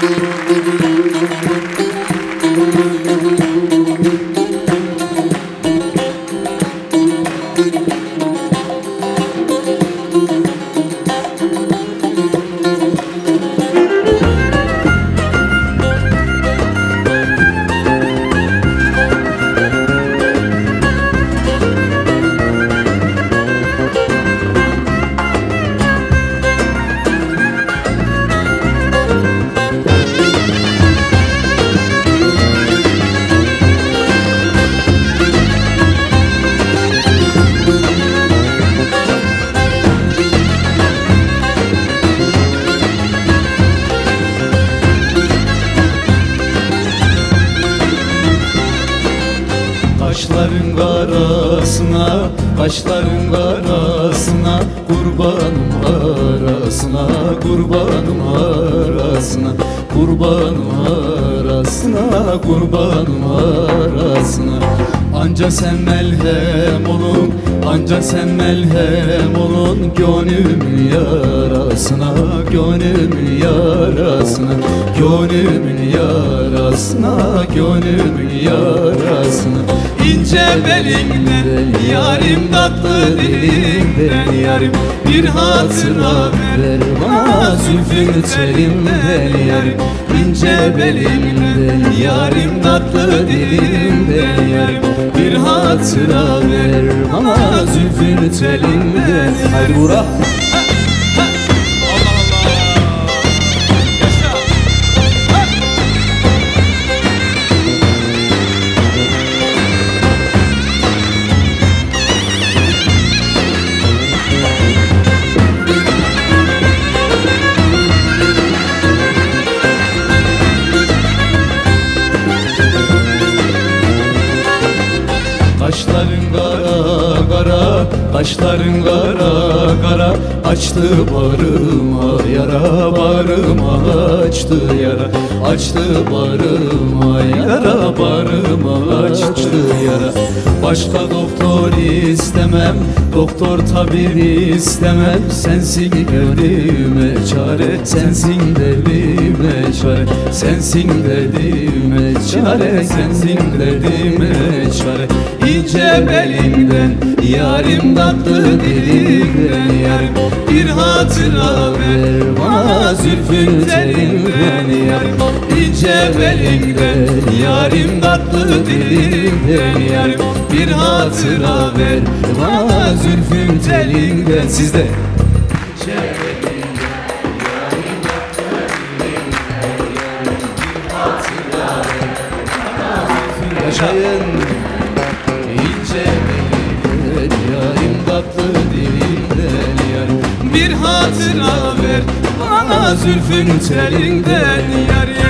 Kaşların karasına, kaşların karasına, kurbanım arasına, kurbanım arasına, kurbanım arasına, kurbanım arasına. Anca sen melhem olun, anca sen melhem olun, gönlümün yarasına, gönlümün yarasına, gönlümün yarasına, gönlümün yarasına. İnce belinden yarim, tatlı dilimden yarim, bir hatıra ver bana zülfün telinden yarim. İnce belimden yarim, tatlı dilimden yarim, bir hatıra ver bana zülfün telinden. Haydi Burak. Kaşların kara kara, kaşların kara kara, açtı bağrıma yara, bağrıma açtı yara, açtı bağrıma yara, bağrıma açtı yara. Başka doktor istemem, doktor tabip istemem, sensin derdime çare, sensin derdime çare, sensin derdime çare, sensin derdime çare. İnce belimden yarim, tatlı dilimden yarim, bir hatıra ver bana zülfün telinden yarim. İnce belimden yarim, tatlı dilimden yarim, bir hatıra ver bana zülfün telinden. Sizde Yaşayın. İnce belimden yarim, tatlı dilimden yarim, bir hatıra ver bana zülfün telinden yarim.